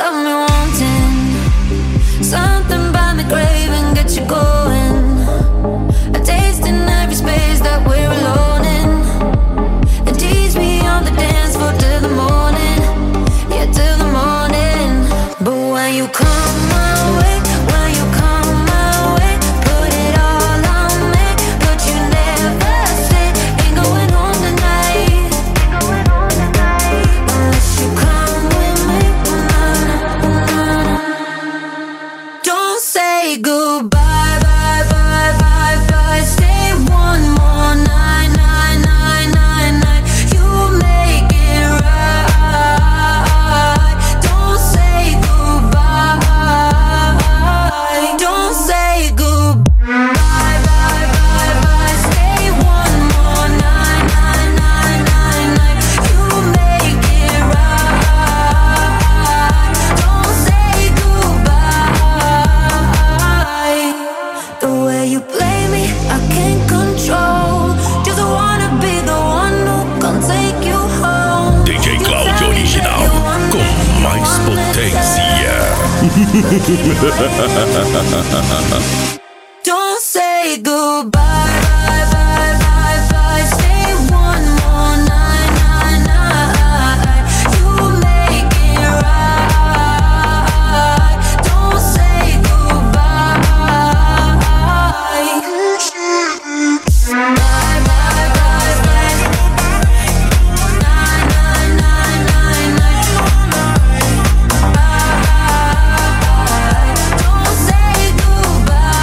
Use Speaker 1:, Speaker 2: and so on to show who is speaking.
Speaker 1: got me wanting something by me craving, get you going. A taste in every space that we're alone in. And tease me on the dance floor till the morning, yeah, till the morning. But when you come my way, when you come my way, put it all on me, but you never say ain't going home tonight, unless you come with me. Don't say goodbye, bye, bye, bye, bye. Stay one more night, night, night, night, night. You make it right. Don't say goodbye. Don't say goodbye, bye, bye, bye. Stay one more night, night, night, night, night. You make it right. Don't say goodbye. The way you play me, I can't control. Just wanna be the one who can take you home.
Speaker 2: DJ Claudio Original com mais potência.
Speaker 1: Don't say goodbye.